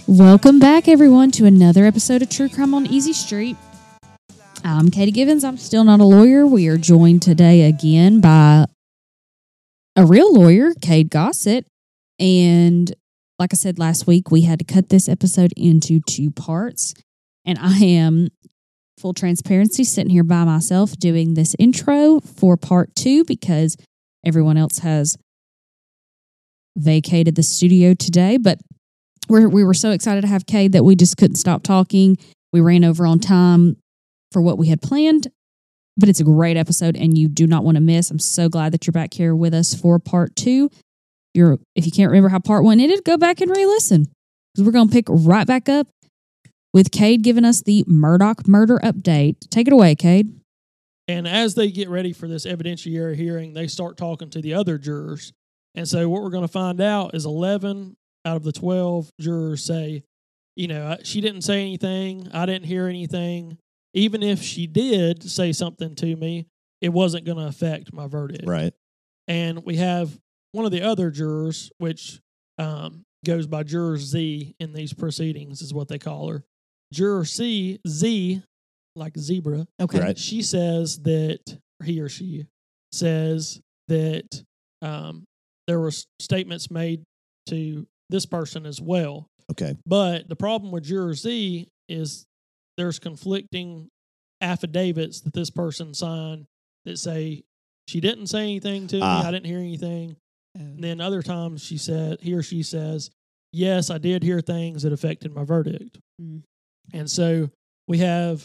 Welcome back, everyone, to another episode of True Crime on Easy Street. I'm Katie Givens. I'm still not a lawyer. We are joined today again by a real lawyer, Cade Gossett. And like I said last week, we had to cut this episode into two parts. And I am, full transparency, sitting here by myself doing this intro for part two because everyone else has vacated the studio today. But we were so excited to have Cade that we just couldn't stop talking. We ran over on time for what we had planned, but it's a great episode and you do not want to miss. I'm so glad that you're back here with us for part two. If you can't remember how part one ended, go back and re-listen because we're going to pick right back up with Cade giving us the Murdaugh murder update. Take it away, Cade. And as they get ready for this evidentiary hearing, they start talking to the other jurors. And so what we're going to find out is 11 out of the 12 jurors say, she didn't say anything. I didn't hear anything. Even if she did say something to me, it wasn't going to affect my verdict. Right. And we have one of the other jurors, which goes by Juror Z in these proceedings, is what they call her. Juror Z, like zebra. Okay. Right. She says that he or she says that there were statements made to this person as well. Okay. But the problem with Juror Z is there's conflicting affidavits that this person signed that say she didn't say anything to me, I didn't hear anything. And then other times he or she says, yes, I did hear things that affected my verdict. Mm. And so we have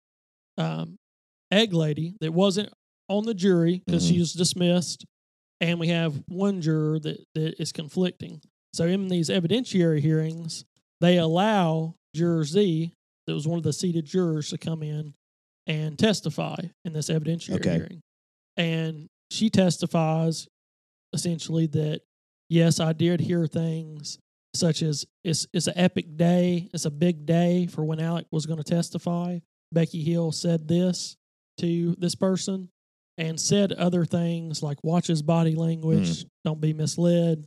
Egg Lady that wasn't on the jury because she was dismissed. And we have one juror that is conflicting. So in these evidentiary hearings, they allow Juror Z, that was one of the seated jurors, to come in and testify in this evidentiary hearing. And she testifies essentially that, yes, I did hear things such as it's an epic day. It's a big day for when Alec was going to testify. Becky Hill said this to this person and said other things like watch his body language, don't be misled.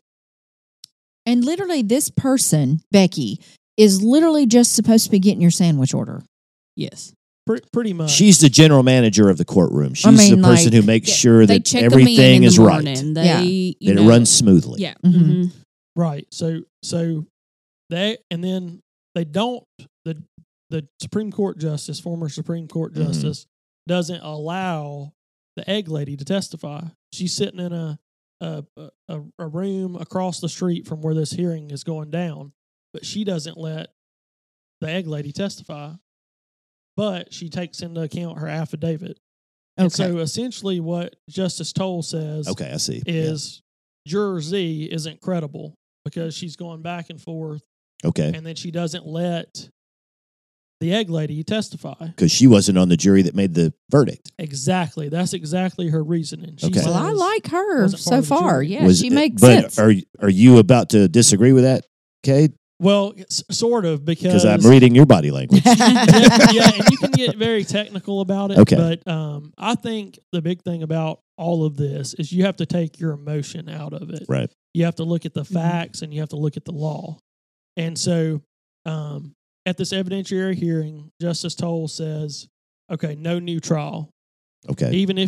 And literally this person, Becky, is literally just supposed to be getting your sandwich order. Yes. Pretty much. She's the general manager of the courtroom. She's the person who makes sure that everything is right. That it runs smoothly. Yeah. Mm-hmm. Mm-hmm. Right. So they, and then they don't, the Supreme Court justice, former Supreme Court justice, doesn't allow the Egg Lady to testify. She's sitting in a room across the street from where this hearing is going down, but she doesn't let the Egg Lady testify. But she takes into account her affidavit. And so essentially what Justice Toll says I see. is Juror Z isn't credible because she's going back and forth. Okay. And then she doesn't let the Egg Lady testify. Because she wasn't on the jury that made the verdict. Exactly. That's exactly her reasoning. She Well, I like her so far. Yeah, she makes but sense. Are you about to disagree with that, Cade? Well, sort of, because I'm reading your body language. yeah, and you can get very technical about it. Okay. But I think the big thing about all of this is you have to take your emotion out of it. Right. You have to look at the facts and you have to look at the law. And so at this evidentiary hearing, Justice Toll says, okay, no new trial. Okay. Even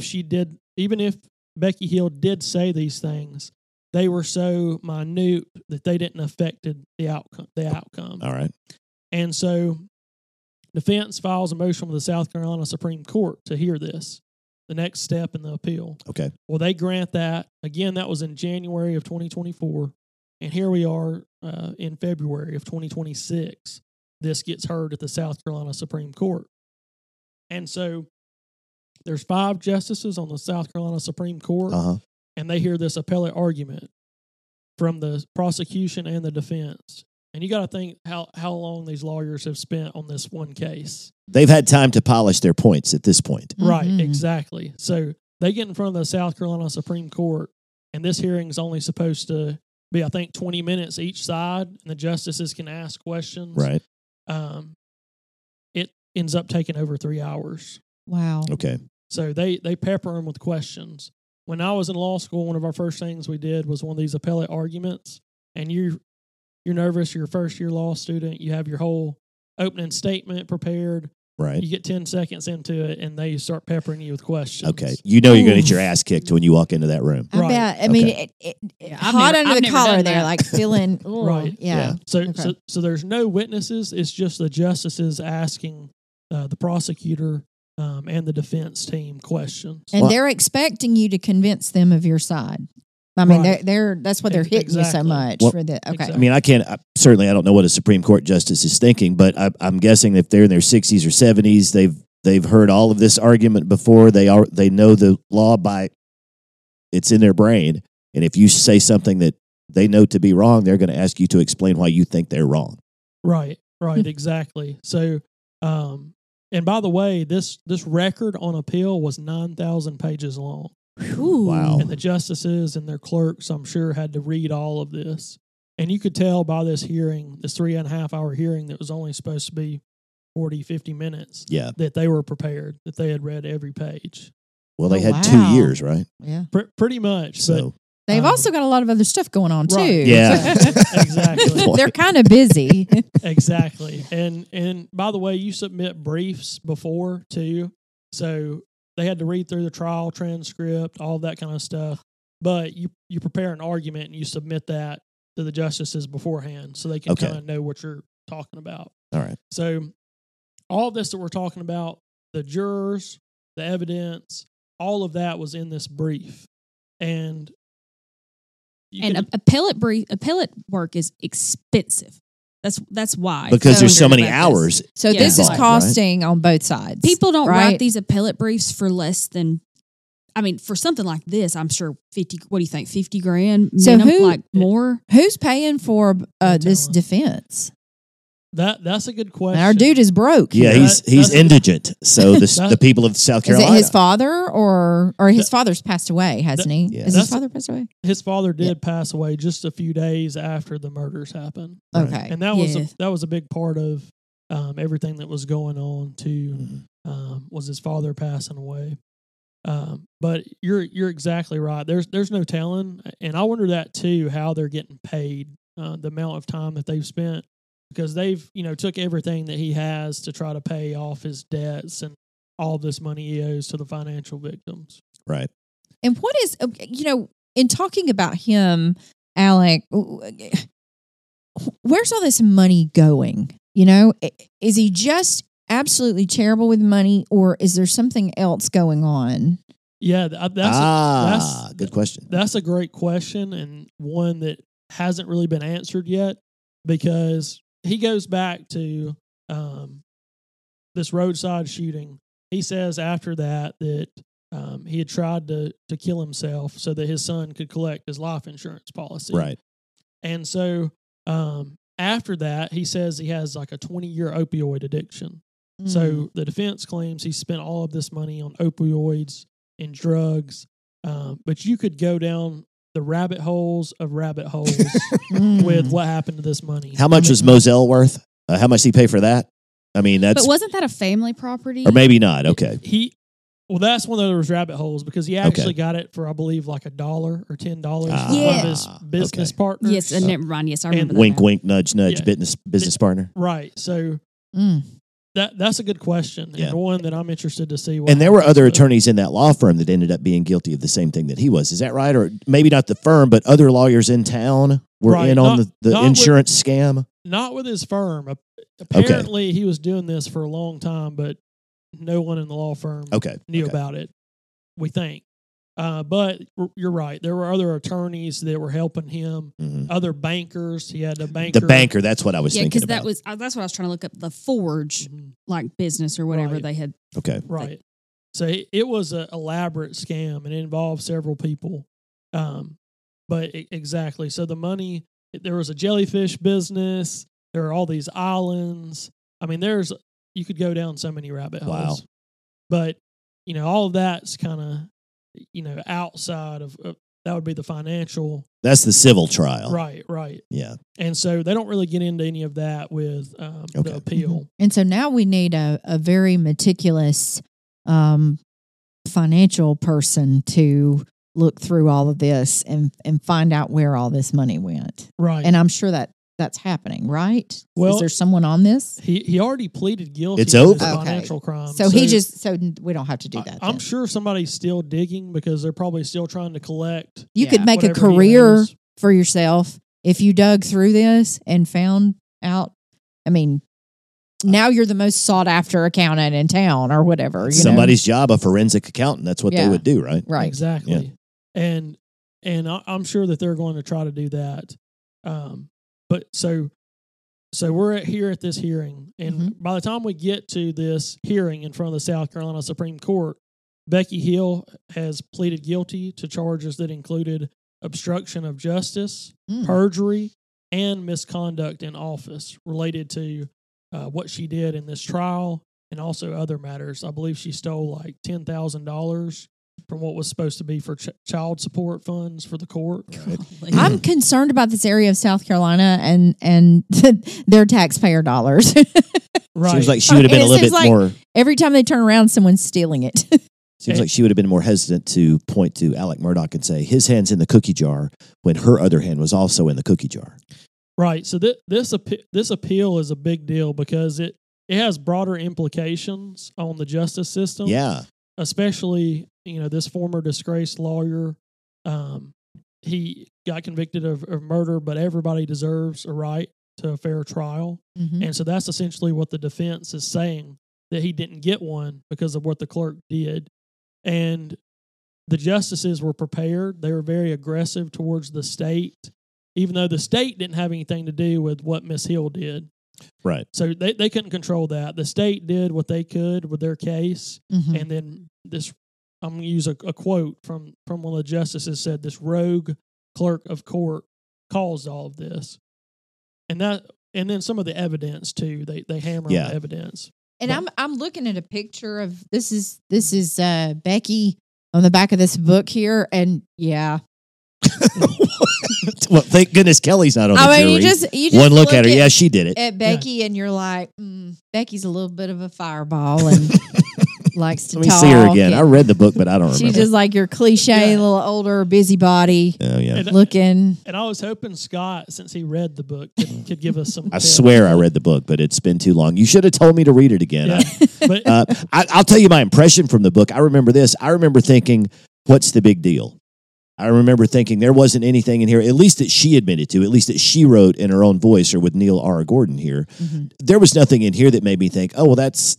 if Becky Hill did say these things, they were so minute that they didn't affect the outcome. All right. And so defense files a motion with the South Carolina Supreme Court to hear this, the next step in the appeal. Okay. Well, they grant that. Again, that was in January of 2024. And here we are in February of 2026. This gets heard at the South Carolina Supreme Court. And so there's 5 justices on the South Carolina Supreme Court. And they hear this appellate argument from the prosecution and the defense. And you got to think how long these lawyers have spent on this one case. They've had time to polish their points at this point. Right, exactly. So they get in front of the South Carolina Supreme Court, and this hearing is only supposed to be, I think, 20 minutes each side, and the justices can ask questions. Right. It ends up taking over 3 hours. Wow. Okay. So they pepper them with questions. When I was in law school, one of our first things we did was one of these appellate arguments, and you're you're nervous, you're a first year law student, you have your whole opening statement prepared. Right. You get 10 seconds into it, and they start peppering you with questions. Okay. You know you're going to get your ass kicked when you walk into that room. I bet. I mean, hot under the collar there, like feeling. Right. Yeah. So there's no witnesses. It's just the justices asking the prosecutor and the defense team questions. And they're expecting you to convince them of your side. I mean, that's why they're hitting you so much for the. Okay. Exactly. I mean, I don't know what a Supreme Court justice is thinking, but I'm guessing if they're in their 60s or 70s, they've heard all of this argument before. They know the law it's in their brain, and if you say something that they know to be wrong, they're going to ask you to explain why you think they're wrong. Right. Exactly. So, and by the way, this record on appeal was 9,000 pages long. Ooh. Wow. And the justices and their clerks, I'm sure, had to read all of this. And you could tell by this hearing, this 3.5 hour hearing that was only supposed to be 40, 50 minutes, that they were prepared, that they had read every page. Well, they had 2 years, right? Yeah. Pretty much. So they've also got a lot of other stuff going on, too. Right. Yeah. Exactly. They're kind of busy. Exactly. And by the way, you submit briefs before, too. So they had to read through the trial transcript, all that kind of stuff. But you prepare an argument and you submit that to the justices beforehand so they can kind of know what you're talking about. All right. So all of this that we're talking about, the jurors, the evidence, all of that was in this brief. And appellate work is expensive. That's why. Because there's so many hours. So this is costing on both sides. People don't write these appellate briefs for less than, I mean, for something like this, I'm sure 50, what do you think, 50 grand? So more? Who's paying for this defense? That's a good question. Our dude is broke. Yeah, he's indigent. So the people of South Carolina. Is it his father or his father's passed away, hasn't he? Yeah. Is his father passed away? His father did pass away just a few days after the murders happened. Okay. And that was a big part of everything that was going on too, was his father passing away. But you're exactly right. There's no telling, and I wonder that too, how they're getting paid, the amount of time that they've spent. Because they've, took everything that he has to try to pay off his debts and all this money he owes to the financial victims. Right. And what is, in talking about him, Alec, where's all this money going? Is he just absolutely terrible with money, or is there something else going on? Yeah, that's good question. That's a great question, and one that hasn't really been answered yet, because he goes back to this roadside shooting. He says after that he had tried to kill himself so that his son could collect his life insurance policy. Right. And so after that, he says he has like a 20-year opioid addiction. Mm. So the defense claims he spent all of this money on opioids and drugs. But you could go down the rabbit holes of rabbit holes with what happened to this money. How much was Moselle worth? How much did he pay for that? I mean, But wasn't that a family property? Or maybe not. Okay. That's one of those rabbit holes, because he actually got it for, I believe, like $1 or $10 from one of his business partners. Yes, and never mind. Yes, I remember that. Wink, wink, nudge, nudge, business partner. Right. So that's a good question, and one that I'm interested to see. And there were other attorneys in that law firm that ended up being guilty of the same thing that he was. Is that right? Or maybe not the firm, but other lawyers in town were in on the insurance scam? Not with his firm. Apparently, he was doing this for a long time, but no one in the law firm knew about it, we think. But you're right. There were other attorneys that were helping him, other bankers. He had a banker. The banker, that's what I was thinking about. That's what I was trying to look up, the Forge business or whatever they had. Okay. Right. So it was an elaborate scam, and it involved several people. But exactly. So the money, there was a jellyfish business. There are all these islands. I mean, you could go down so many rabbit holes. Wow. But, all of that's kind of, outside of that would be the financial. That's the civil trial. Right. Yeah. And so they don't really get into any of that with the appeal. Mm-hmm. And so now we need a very meticulous financial person to look through all of this and find out where all this money went. Right. And I'm sure that that's happening, right? Well, is there someone on this? He already pleaded guilty. It's to over. this financial crime. So we don't have to do that. I'm then. sure somebody's still digging because they're probably still trying to collect. You Yeah, could make a whatever he career owes. for yourself if you dug through this and found out. I mean, now you're the most sought after accountant in town or whatever. You Somebody's job, a forensic accountant. That's what they Yeah. would do, right? know? Right. Exactly. And I'm sure that they're going to try to do that. But so we're here at this hearing, and Mm-hmm. by the time we get to this hearing in front of the South Carolina Supreme Court, Becky Hill has pleaded guilty to charges that included obstruction of justice, Mm. perjury, and misconduct in office related to what she did in this trial and also other matters. I believe she stole like $10,000 from what was supposed to be for child support funds for the court. I'm concerned about this area of South Carolina and their taxpayer dollars. Right. Seems like she would have been And a it little seems bit like- more. Every time they turn around, someone's stealing it. Seems like she would have been more hesitant to point to Alec Murdaugh and say his hand's in the cookie jar when her other hand was also in the cookie jar. Right. So this appeal is a big deal because it has broader implications on the justice system. Yeah. Especially, this former disgraced lawyer. He got convicted of murder, but everybody deserves a right to a fair trial. Mhm. And so that's essentially what the defense is saying, that he didn't get one because of what the clerk did. And the justices were prepared. They were very aggressive towards the state, even though the state didn't have anything to do with what Miss Hill did. Right. So they couldn't control that. The state did what they could with their case. Mhm. And then I'm going to use a quote from one of the justices said, this rogue clerk of court caused all of this. And then some of the evidence too. They hammer on the evidence. And I'm looking at a picture of this is Becky on the back of this book here, and yeah, Well, thank goodness Kelly's not on the I mean jury. you just One look at her, yeah, she did it. at Becky, and you're like, Becky's a little bit of a fireball and likes to Let me talk. see her again. and I read the book, but I don't She's remember. just like your cliche, Yeah. little older busybody Oh yeah. And- looking. And I was hoping Scott, since he read the book, could give us some I tips. swear I read the book, but it's been too long. You should have told me to read it again. Yeah. But I'll tell you my impression from the book. I remember this. I remember thinking, what's the big deal? I remember thinking there wasn't anything in here, at least that she admitted to, at least that she wrote in her own voice or with Neil R. Gordon here. Mhm. There was nothing in here that made me think, oh, well, that's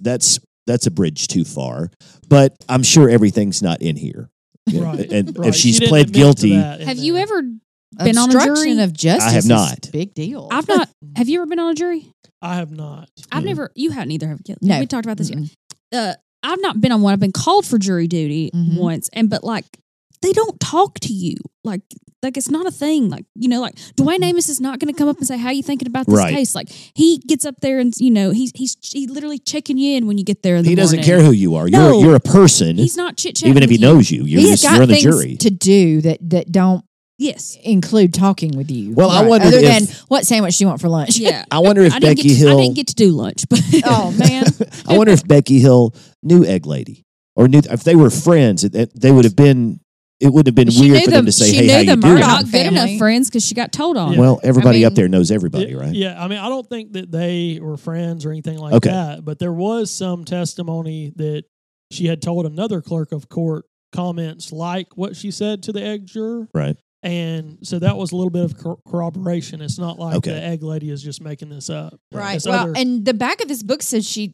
a bridge too far. But I'm sure everything's not in here. You know, Right. And right. if She she's didn't pled admit to guilty, that in Have you there. ever been on a Obstruction jury? of justice. I have is not. a big deal. I've not. Have you ever been on a jury? I have not. I've Mhm. never. You haven't either. Have you? No. We talked about this. Mm-mm. I've not been on one. I've been called for jury duty Mhm. once, but like they don't talk to you. Like it's not a thing. Like like Dwayne Amos is not going to come up and say how you thinking about this Right. case. Like he gets up there and he literally checking you in when you get there. In the he doesn't morning. care who you are. No. you're a person, He's not chit chatting. even if he knows you. You're He's got on the things jury. to do that don't Yes. include talking with you. Well, I wondered other if- than what sandwich do you want for lunch? Yeah. I wonder if I didn't Becky get to, Hill. I didn't get to do lunch, but Oh man, I wonder if Becky Hill knew Egg Lady or knew if they were friends. They would have been. It wouldn't have been She weird knew for them the- to say, she "Hey, knew how the you we're doing?" Murdaugh not good enough family. friends because she got told on. Yeah. Well, everybody I up mean- there knows everybody, right? Yeah, I mean, I don't think that they were friends or anything like Okay. that, but there was some testimony that she had told another clerk of court comments like what she said to the egg juror. Right. And so that was a little bit of corroboration. It's not like Okay. the egg lady is just making this up. right. It's Well, other- and the back of this book says she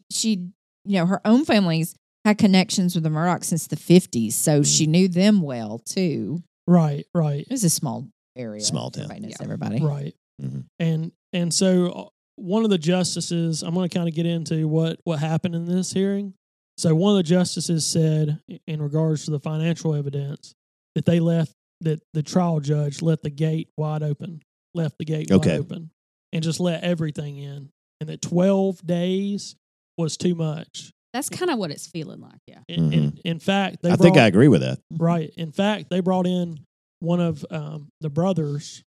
her own family's had connections with the Murdochs since the 50s, so she knew them well too. right. It was a small area, Small town. Everybody knows Yeah. everybody. Right. Mhm. And so one of the justices, I'm going to kind of get into what happened in this hearing. So one of the justices said in regards to the financial evidence that that the trial judge left the gate wide open Okay. and just let everything in, and that 12 days was too much. That's kind of what it's feeling like. Yeah. In fact, I think I agree with that. Right. In fact, they brought in one of the brothers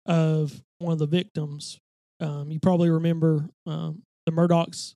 of one of the victims. You probably remember the Murdoch's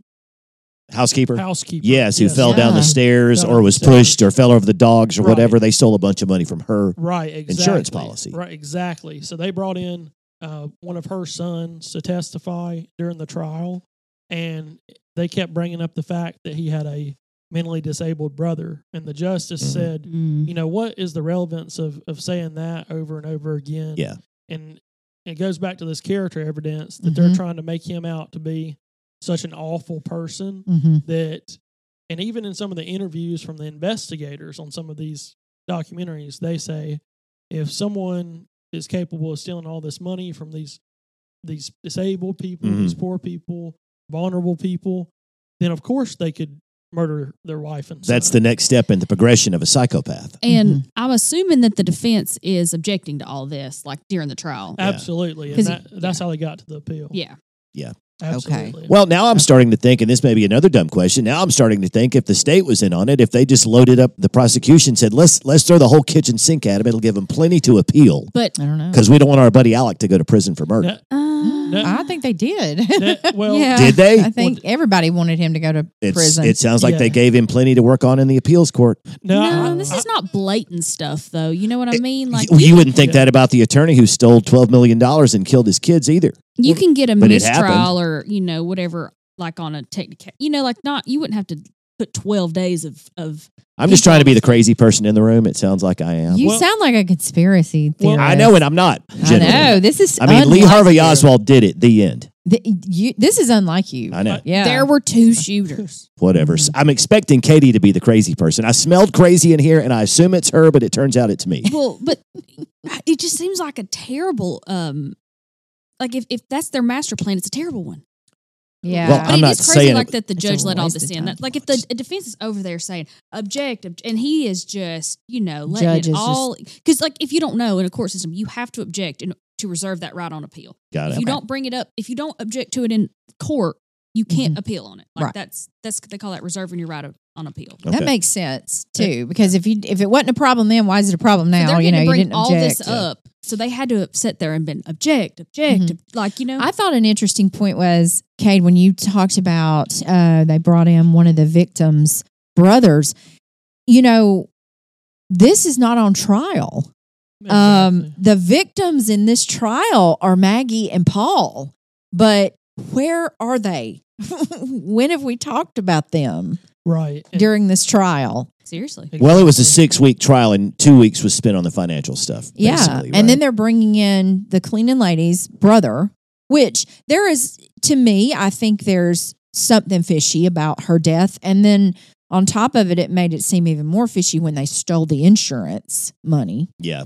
Housekeeper. housekeeper. Yes, who fell down the Yeah. stairs Fell or down was the stairs. pushed or fell over the dogs or Right. whatever. They stole a bunch of money from her. Right. Exactly. Insurance policy. Right. Exactly. So they brought in one of her sons to testify during the trial, and they kept bringing up the fact that he had a mentally disabled brother, and the justice Mhm. said, Mm. you know, what is the relevance of saying that over and over again? Yeah. And it goes back to this character evidence that they're Mhm. trying to make him out to be such an awful person Mm-hmm. that, and even in some of the interviews from the investigators on some of these documentaries, they say if someone is capable of stealing all this money from these disabled people, these poor people, vulnerable people, then of course they could murder their wife and son. That's the next step in the progression of a psychopath. And I'm assuming that the defense is objecting to all this, like during the trial. Absolutely. And 'Cause that's how they got to the appeal. Yeah. Absolutely. Well, now I'm starting to think, and this may be another dumb question. Now I'm starting to think if the state was in on it, if they just loaded up the prosecution, said let's throw the whole kitchen sink at him, it'll give them plenty to appeal But I don't know. because we don't want our buddy Alec to go to prison for murder. I think they did. Well, yeah, Did they? I think everybody wanted him to go to prison. It sounds like Yeah. they gave him plenty to work on in the appeals court. no, this is not blatant stuff, though. You know what I mean? Like You wouldn't think that about the attorney who stole $12 million and killed his kids either. you can get a But it mistrial or whatever, like on a technical. Like not you wouldn't have to put 12 days of. I'm just trying to be the crazy person in the room. It sounds like I am. You Well- sound like a conspiracy Well, theorist. I know, and I'm not. I Generally. know. This is. I mean, Lee unlike Harvey you. Oswald did it. The end. This is unlike you. I know. Yeah. There were two shooters. Whatever. I'm expecting Katie to be the crazy person. I smelled crazy in here, and I assume it's her, but it turns out it's me. Well, but it just seems like a terrible. Like if that's their master plan, it's a terrible one. Yeah. Well, But I'm it not is crazy saying like it- that the It's a judge let all waste this of in. time. That, like if the defense is over there saying object, and he is just letting Judge it is all because like if you don't know in a court system you have to object and to reserve that right on appeal. Got If it. you don't bring it up, if you don't object to it in court, you can't appeal on it. Like Right. that's they call that reserving your right on appeal. Okay. That makes sense too, because if it wasn't a problem then, why is it a problem So now? they're You going to you bring didn't all object. this up, so they had to have sat there and been object, like I thought an interesting point was, Cade, when you talked about they brought in one of the victims' brothers. This is not on trial. Exactly. The victims in this trial are Maggie and Paul, but where are they? When have we talked about them Right. And- during this trial? seriously. Well, it was a 6-week trial, and 2 weeks was spent on the financial stuff. Yeah. basically, And then right? they're bringing in the cleaning lady's brother, which there is, to me, I think there's something fishy about her death. And then on top of it, it made it seem even more fishy when they stole the insurance money. yeah.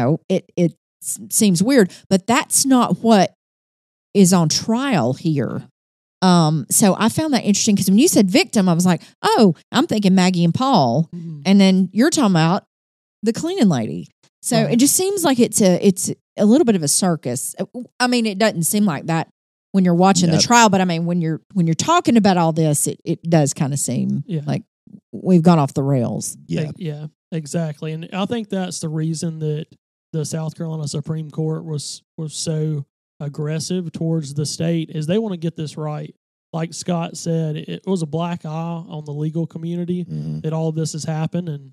It seems weird, but that's not what is on trial here. So I found that interesting because when you said victim, I was like, oh, I'm thinking Maggie and Paul. Mhm. And then you're talking about the cleaning lady. So Right. it just seems like it's a little bit of a circus. I mean, it doesn't seem like that when you're watching the Yep. trial, but I mean, when you're talking about all this, it does kind of seem Yeah. like we've gone off the rails. Yeah. Yeah, exactly. And I think that's the reason that the South Carolina Supreme Court was so aggressive towards the state is they want to get this right. Like Scott said, it was a black eye on the legal community Mhm. that all of this has happened, and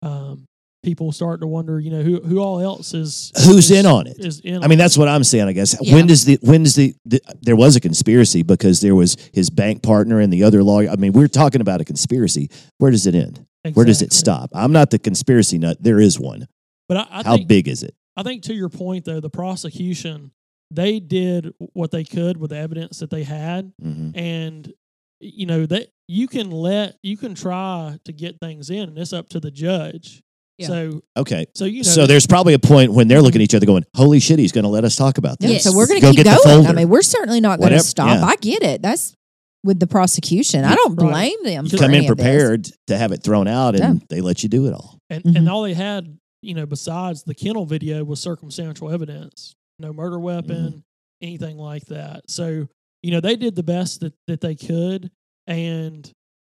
people start to wonder, who all else Who's in on it? Is in I mean, that's what I'm saying, I guess. Yeah. When does there was a conspiracy because there was his bank partner and the other lawyer. I mean, we're talking about a conspiracy. Where does it end? Where does it Exactly. stop? I'm not the conspiracy nut. There is one. But I How think big is it? I think to your point though, the prosecution, they did what they could with the evidence that they had. Mhm. And that you can try to get things in, and it's up to the judge. Yeah. So Okay. so There's probably a point when they're looking at each other going, holy shit, he's going to let us talk about this. Yeah, Yes. so we're going Go to keep get the going. I folder. mean, we're certainly not going to Whatever, stop. yeah. I get it. That's with the prosecution. I don't blame Right. them. You for come in any of this. prepared to have it thrown out, and they let you do it all. and Mhm. all they had, besides the kennel video was circumstantial evidence. No murder weapon, anything like that. So, they did the best that they could. And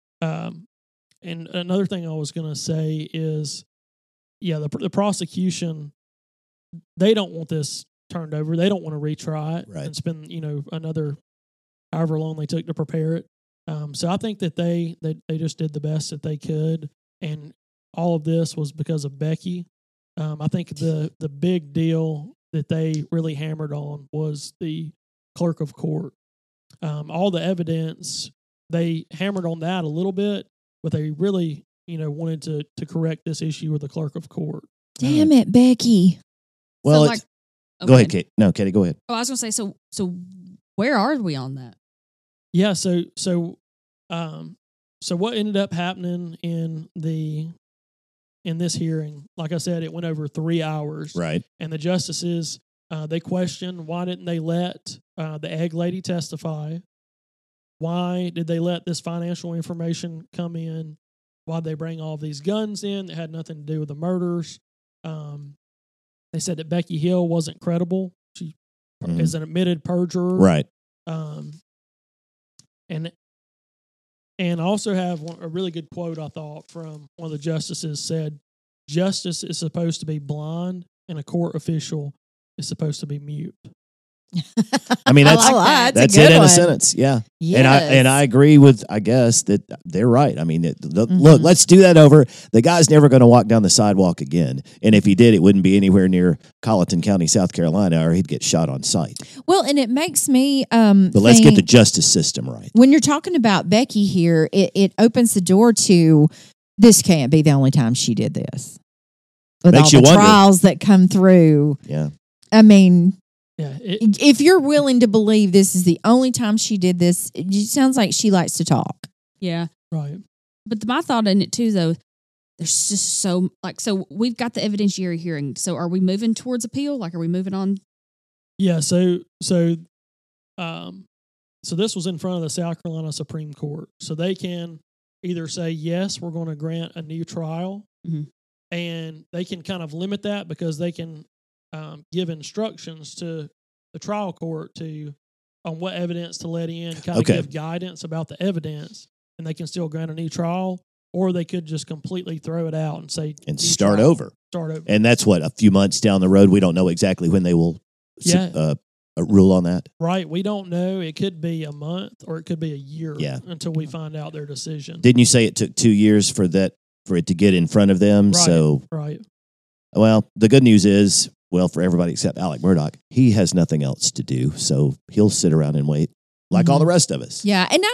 another thing I was going to say is, the prosecution, they don't want this turned over. They don't want to retry it Right. and spend, another however long they took to prepare it. So I think that they just did the best that they could. And all of this was because of Becky. I think the big deal that they really hammered on was the clerk of court. All the evidence, they hammered on that a little bit, but they really, wanted to correct this issue with the clerk of court. Damn it, Becky. Well, So, go ahead, Kate. No, Katie, go ahead. Oh, I was going to say, so where are we on that? Yeah. So what ended up happening in this hearing? Like I said, it went over 3 hours. Right. And the justices, they questioned, why didn't they let the egg lady testify? Why did they let this financial information come in? Why did they bring all of these guns in that had nothing to do with the murders? They said that Becky Hill wasn't credible. She is an admitted perjurer. Right. And I also have a really good quote, I thought, from one of the justices said, "Justice is supposed to be blind and a court official is supposed to be mute." I mean, that's I like that. that's a good it in one. a sentence. Yeah. Yes. And I agree with, I guess, that they're right. I mean, Mm-hmm. look, let's do that over. The guy's never going to walk down the sidewalk again. And if he did, it wouldn't be anywhere near Colleton County, South Carolina, or he'd get shot on sight. Well, and it makes me But let's get the think, justice system right. when you're talking about Becky here, it opens the door to this can't be the only time she did this. With Makes all you the wonder. trials that come through. Yeah. I mean, Yeah, if you're willing to believe this is the only time she did this, it sounds like she likes to talk. Yeah. right. But my thought in it too, though, there's just so we've got the evidentiary hearing. So are we moving towards appeal? Like, are we moving on? Yeah, so this was in front of the South Carolina Supreme Court. So they can either say, yes, we're going to grant a new trial, Mhm. and they can kind of limit that because they can give instructions to the trial court on what evidence to let in, kind of Okay. give guidance about the evidence, and they can still grant a new trial, or they could just completely throw it out and say, And new start trial, over. Start over. And that's what, a few months down the road. We don't know exactly when they will Yeah. rule on that. Right. We don't know. It could be a month or it could be a year Yeah. until we find out their decision. Didn't you say it took 2 years for it to get in front of them? Right. So, Right. well, the good news is, well, for everybody except Alec Murdaugh, he has nothing else to do. So he'll sit around and wait like all the rest of us. Yeah. And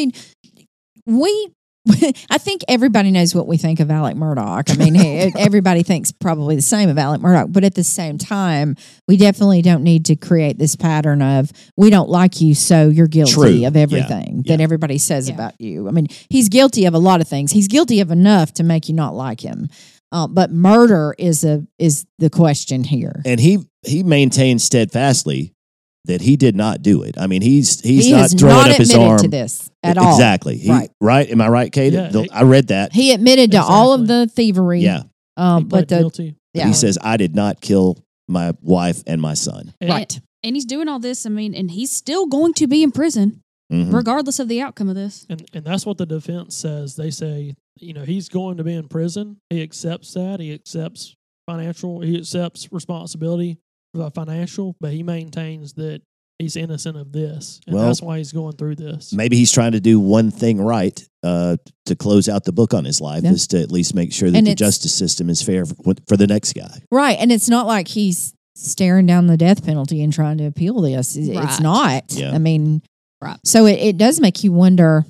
I think everybody knows what we think of Alec Murdaugh. I mean, everybody thinks probably the same of Alec Murdaugh. But at the same time, we definitely don't need to create this pattern of we don't like you, so you're guilty True. of everything Yeah. that everybody says Yeah. about you. I mean, he's guilty of a lot of things. He's guilty of enough to make you not like him. But murder is the question here. And he maintains steadfastly that he did not do it. I mean, he's He not has throwing not up his admitted arm to this at all. Exactly. Right. Am I right, Kate? Yeah. I read that. He admitted to all of Exactly. the thievery. Yeah. He But pled the guilty. yeah. He says, I did not kill my wife and my son. And, right. And he's doing all this. I mean, and he's still going to be in prison Mhm. regardless of the outcome of this. And that's what the defense says. They say, he's going to be in prison. He accepts that. He accepts responsibility for the financial, but he maintains that he's innocent of this. And Well, that's why he's going through this. Maybe he's trying to do one thing right to close out the book on his life, Yeah. is to at least make sure that And the it's- justice system is fair for the next guy. Right. And it's not like he's staring down the death penalty and trying to appeal this. It's Right. not. Yeah. I mean, Right. so it does make you wonder,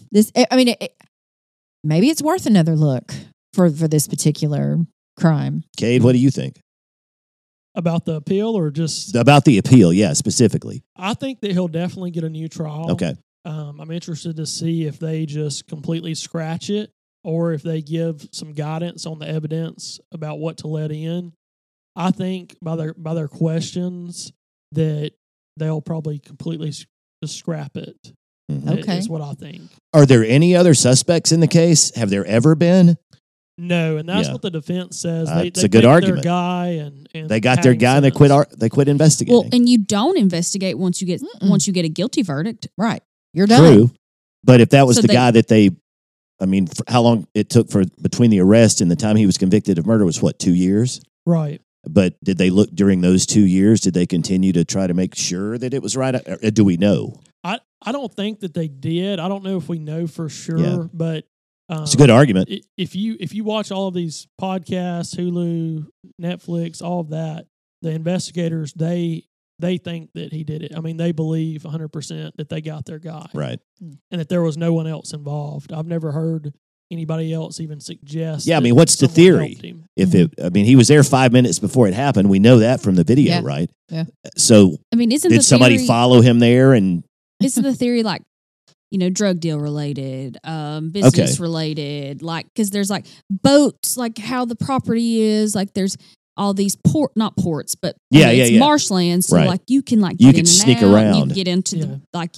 maybe it's worth another look for this particular crime. Cade, what do you think About the appeal or just, about the appeal? Yeah, specifically. I think that he'll definitely get a new trial. Okay. I'm interested to see if they just completely scratch it or if they give some guidance on the evidence about what to let in. I think by their questions that they'll probably completely just scrap it. Mhm. Okay. Is what I think. Are there any other suspects in the case? Have there ever been? No, and that's Yeah. what the defense says. It's They a good picked argument. Their guy and They got had their him guy and they sentenced. quit investigating. Well, and you don't investigate once you get a guilty verdict. Right. You're done. True. But if that was So the they- guy that how long it took for between the arrest and the time he was convicted of murder was 2 years? Right. But did they look during those 2 years? Did they continue to try to make sure that it was right? Or do we know? I don't think that they did. I don't know if we know for sure, Yeah. but It's a good argument. If you watch all of these podcasts, Hulu, Netflix, all of that, the investigators, they think that he did it. I mean, they believe 100% that they got their guy, Right. and that there was no one else involved. I've never heard anybody else even suggest. Yeah, I that mean, what's the someone theory? helped him. He was there 5 minutes before it happened. We know that from the video, Yeah. right? Yeah. So I mean, isn't did the somebody theory, follow him there? And Isn't the theory like, drug deal related, business Okay. related, like, because there's like boats, like how the property is, like there's all these not ports, but it's yeah. marshlands, so Right. like you can like You get could in and sneak out, around. you can get into Yeah. the like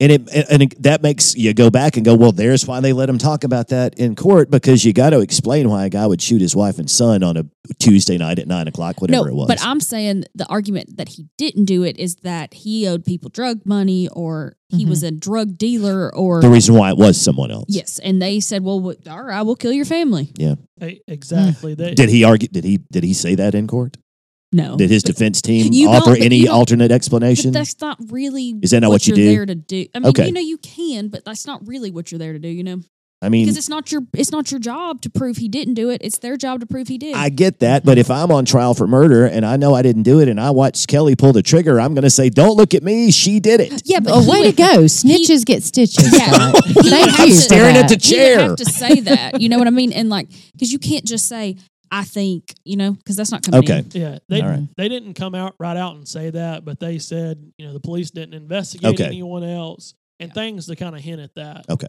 that makes you go back and go, well, there's why they let him talk about that in court, because you got to explain why a guy would shoot his wife and son on a Tuesday night at 9:00, whatever it was. But I'm saying the argument that he didn't do it is that he owed people drug money, or he was a drug dealer, or the reason why it was someone else. yes, and they said, well, all right, we'll kill your family. Exactly. Did he argue? Did he say that in court? No, Did his defense team You don't- offer but any you don't- alternate but explanation? that's not really. Is that not what you you're do? there to do? I mean, Okay. you can, but that's not really what you're there to do. I mean, Because it's not your job to prove he didn't do it. It's their job to prove he did. I get that, but if I'm on trial for murder and I know I didn't do it and I watched Kelly pull the trigger, I'm going to say, "Don't look at me. She did it." yeah, but Oh, way to go. Snitches get stitches. Yeah. Scott. Thank you. for Staring at that. the He would chair. have to say that. You know what I mean? And like, because you can't just say, "I think," because that's not coming Okay. in. Yeah, All right. they didn't come out and say that, but they said the police didn't investigate Okay. anyone else and things to kind of hint at that. Okay.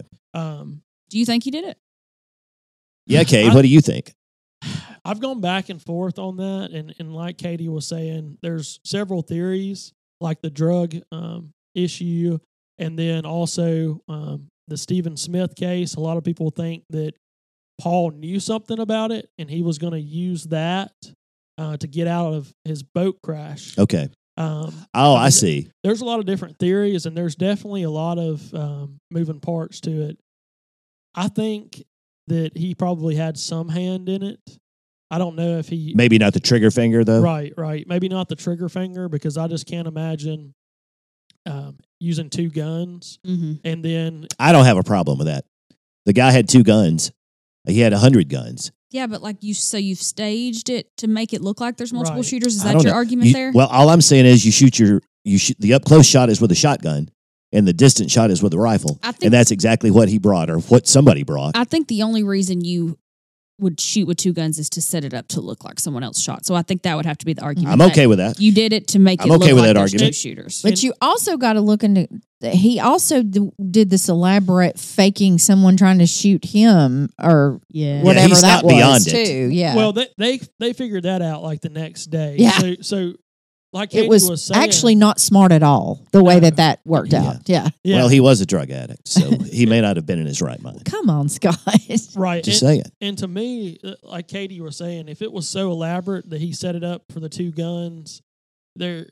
Do you think he did it? Yeah, Kate, what do you think? I've gone back and forth on that, and like Katie was saying, there's several theories, like the drug issue, and then also the Stephen Smith case. A lot of people think that Paul knew something about it, and he was going to use that to get out of his boat crash. Okay. Um, I see. There's a lot of different theories, and there's definitely a lot of moving parts to it. I think that he probably had some hand in it. I don't know if he Maybe not the trigger finger, though. right. Maybe not the trigger finger, because I just can't imagine using two guns Mm-hmm. and then I don't have a problem with that. The guy had 2 guns. He had 100 guns. Yeah, but like you've staged it to make it look like there's multiple Right. shooters. Is I that don't your know. argument there? Well, all I'm saying is you shoot the up close shot is with a shotgun, and the distance shot is with a rifle, I think- and that's exactly what he brought or what somebody brought. I think the only reason you would shoot with 2 guns is to set it up to look like someone else shot. So I think that would have to be the argument. I'm that okay with that. You did it to make I'm it look okay with like that there's argument. 2 shooters. But you also got to look into. He also did this elaborate faking someone trying to shoot him or yeah. whatever he's that not was beyond too. it. Yeah. well they figured that out like the next day. Yeah. So like Katie it was, saying, actually not smart at all the way No. that worked Yeah. out. Yeah. yeah, Well, he was a drug addict, so he may not have been in his right mind. Come on, Scott. right. Just And- saying. And to me, like Katie was saying, if it was so elaborate that he set it up for the 2 guns, the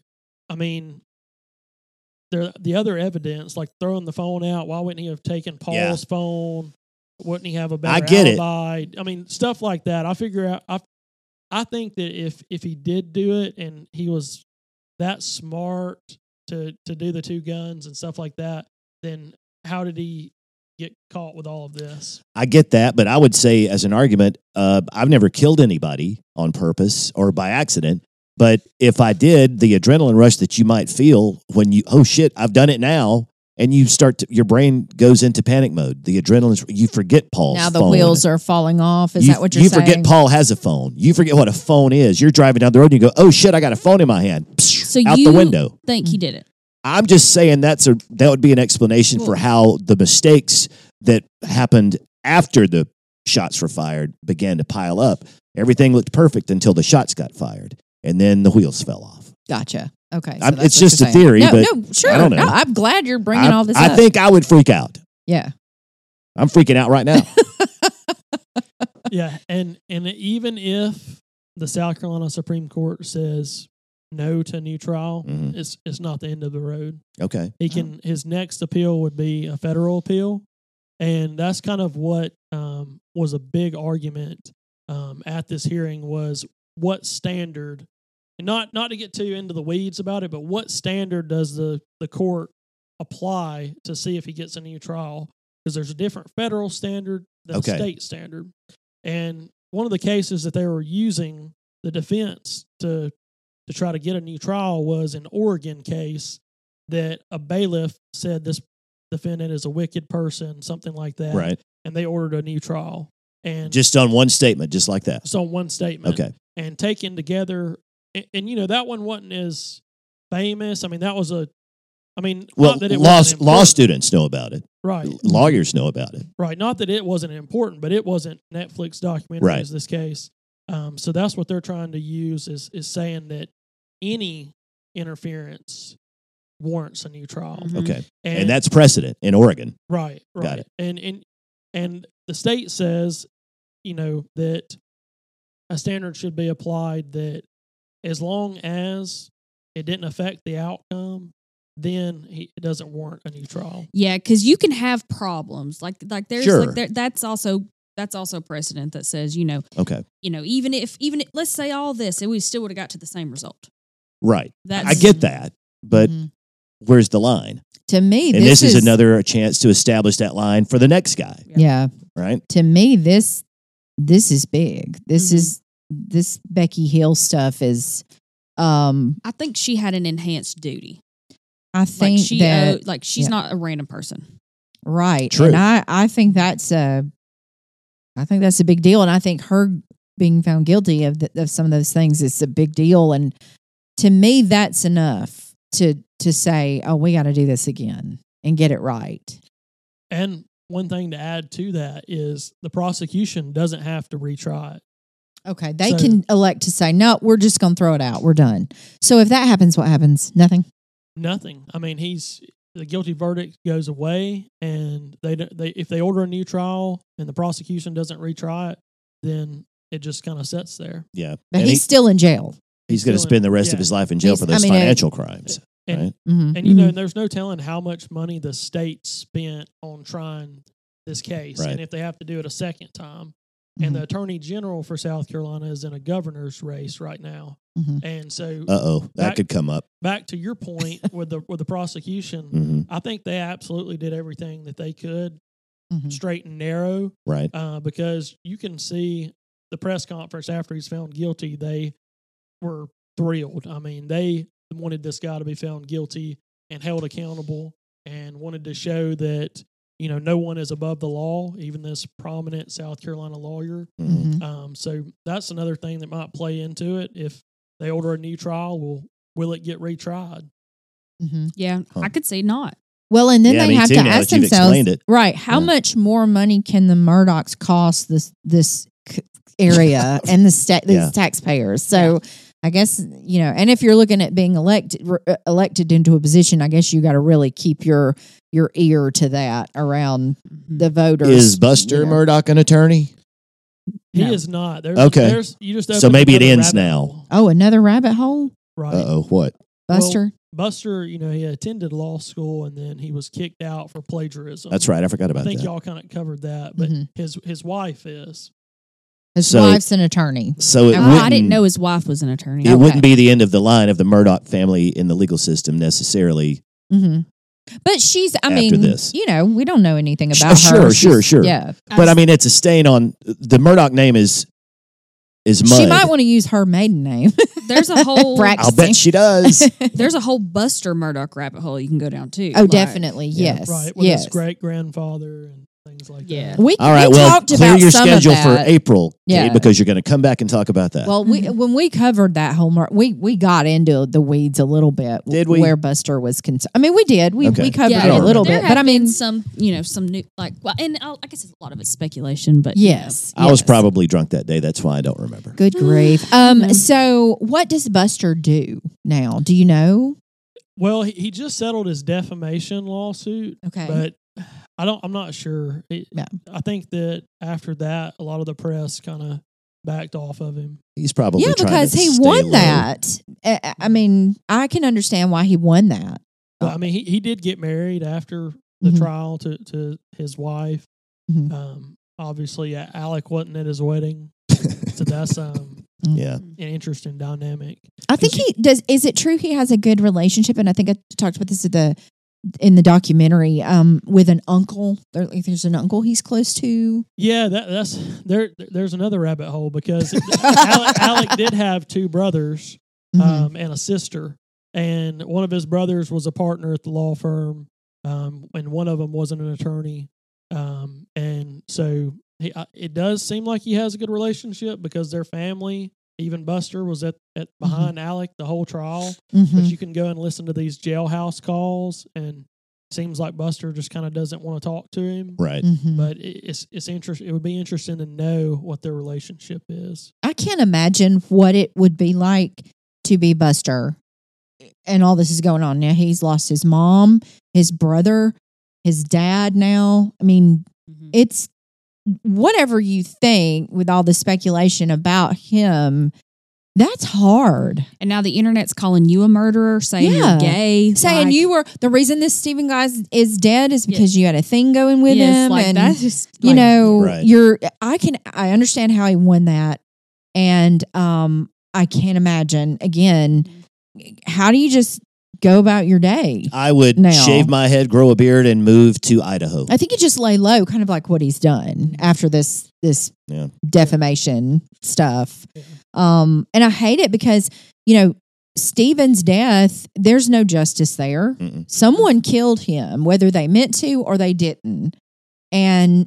other evidence, like throwing the phone out, why wouldn't he have taken Paul's phone? Wouldn't he have a better I get it. alibi? I mean, stuff like that. I figure out. I think that if he did do it and he was that smart to do the 2 guns and stuff like that, then how did he get caught with all of this? I get that, but I would say, as an argument, I've never killed anybody on purpose or by accident. But if I did, the adrenaline rush that you might feel when oh shit, I've done it now, and you your brain goes into panic mode. The adrenaline, you forget Paul's Now the phone. wheels are falling off. Is that what you're you saying? forget Paul has a phone. You forget what a phone is. You're driving down the road and you go, oh shit, I got a phone in my hand. So Out you the window. think he did it? I'm just saying that would be an explanation for how the mistakes that happened after the shots were fired began to pile up. Everything looked perfect until the shots got fired, and then the wheels fell off. Gotcha. Okay. I'm- that's it's what just you're a saying. theory, No, but no, sure. I don't know. No, I'm glad you're bringing all this I up. think I would freak out. Yeah. I'm freaking out right now. Yeah, and even if the South Carolina Supreme Court says no to a new trial, Mhm. it's not the end of the road. Okay. He can his next appeal would be a federal appeal, and that's kind of what was a big argument at this hearing was what standard, and not to get too into the weeds about it, but what standard does the court apply to see if he gets a new trial? Because there's a different federal standard than Okay. a state standard, and one of the cases that they were using the defense to to try to get a new trial was an Oregon case that a bailiff said this defendant is a wicked person, something like that. Right. And they ordered a new trial. And Just on one statement, just like that. just on one statement. Okay. And taken together, and you know, that one wasn't as famous. I mean, that was not that it wasn't law important. students know about it. Right. Lawyers know about it. Right. Not that it wasn't important, but it wasn't Netflix documentary Right. as this case. So that's what they're trying to use is saying that any interference warrants a new trial. Mhm. Okay. And that's precedent in Oregon. right. Got it. And the state says, you know, that a standard should be applied that as long as it didn't affect the outcome, then it doesn't warrant a new trial. Yeah, because you can have problems like there's Sure. like that's also precedent that says Okay. even if let's say all this and we still would have got to the same result. Right. That's I get that. But Mhm. where's the line? To me, And this is another chance to establish that line for the next guy, Yeah. right? To me, this is big. This Mhm. is this Becky Hill stuff is. I think she had an enhanced duty. I think Like that she's yeah. not a random person. right, True. and I think that's a big deal, and I think her being found guilty of some of those things is a big deal, and to me, that's enough to say, oh, we got to do this again and get it right. And one thing to add to that is the prosecution doesn't have to retry it. Okay, they So- can elect to say, no, we're just going to throw it out. We're done. So if that happens, what happens? Nothing. Nothing. I mean, the guilty verdict goes away, and if they order a new trial and the prosecution doesn't retry it, then it just kind of sits there. Yeah. But And he's still in jail. he's going to still in- spend the rest of yeah. his life in jail He's- for those I mean, financial crimes. And right? Mm-hmm. and you know, there's no telling how much money the state spent on trying this case, Right. and if they have to do it a second time. Mhm. And the attorney general for South Carolina is in a governor's race right now, Mhm. and so That Back- could come up. back to your point with the prosecution, Hmm. I think they absolutely did everything that they could, Mhm. straight and narrow, Right. because you can see the press conference after he's found guilty. They were thrilled. I mean, they wanted this guy to be found guilty and held accountable, and wanted to show that no one is above the law, even this prominent South Carolina lawyer. Mhm. Mhm. So that's another thing that might play into it. If they order a new trial, will it get retried? Mhm. Yeah, Huh. I could say not. Well, and then Yeah, they me have too, to now ask that you've themselves, explained it. right? How Yeah. much more money can the Murdochs cost this area and these Yeah. taxpayers? So, I guess and if you're looking at being elected into a position, I guess you got to really keep your ear to that around the voters. Is Buster you know. Murdoch an attorney? He No. is not. Okay. You just So opened maybe it another ends rabbit now. hole. Oh, another rabbit hole, Right. Uh oh. What? Buster. Buster, he attended law school and then he was kicked out for plagiarism. That's right. I forgot I about think that. y'all kind of covered that, but Mhm. his wife is. His So- wife's an attorney. So it Oh, wouldn't, I didn't know his wife was an attorney. it wouldn't be the end of the line of the Murdoch family in the legal system necessarily. Mm-hmm. But she's, I After mean, this. we don't know anything about Sure, her. sure, She's- sure. Yeah. But I mean, it's a stain on the Murdoch name is mud. She might want to use her maiden name. There's a whole I'll bet she does. there's a whole Buster Murdoch rabbit hole you can go down too. Oh, Like, definitely. Yeah. Yes. Right. With yes. his great grandfather and things like Yeah. that. We, All right. we Well, talked clear about your some schedule of for that. April, Kate, Yeah. because you're going to come back and talk about that. Well, when we covered that whole, we got into the weeds a little bit. Did we? Where Buster was concerned. I mean, we did. We Okay. covered Yeah, it a and little there bit, have but I mean, been some some new and I guess a lot of it's speculation, but yes, I was yes. probably drunk that day. That's why I don't remember. Good grief. So what does Buster do now? Do you know? Well, he just settled his defamation lawsuit, Okay. but I'm not sure. Yeah. I think that after that, a lot of the press kind of backed off of him. He's probably Yeah, trying because to he stay won low. that. I mean, I can understand why he won that. But, I mean, he did get married after the Mhm. trial to his wife. Mhm. Obviously, Alec wasn't at his wedding, so that's Yeah. an interesting dynamic. I think he does. Is it true he has a good relationship? And I think I talked about this in the documentary with an uncle. There's an uncle he's close to. Yeah, that's there. There's another rabbit hole because Alec did have two brothers, and a sister. And one of his brothers was a partner at the law firm, and one of them wasn't an attorney. And so it does seem like he has a good relationship because their family, even Buster, was at behind Alec the whole trial. But you can go and listen to these jailhouse calls, and it seems like Buster just kind of doesn't want to talk to him. Right. But it's interesting. It would be interesting to know what their relationship is. I can't imagine what it would be like to be Buster. And all this is going on now. He's lost his mom, his brother, his dad now. I mean, it's whatever you think with all the speculation about him, that's hard. And now the internet's calling you a murderer, saying you're gay. Saying you were, the reason this Stephen guy is dead is because you had a thing going with him. Like and, that's just, you know, Right. I understand how he won that. And I can't imagine, again, how do you just go about your day? I would now? shave my head, grow a beard, and move to Idaho. I think you just lay low, kind of like what he's done after this Yeah. defamation stuff. Yeah. And I hate it because, you know, Stephen's death, there's no justice there. Mm-mm. Someone killed him, whether they meant to or they didn't. And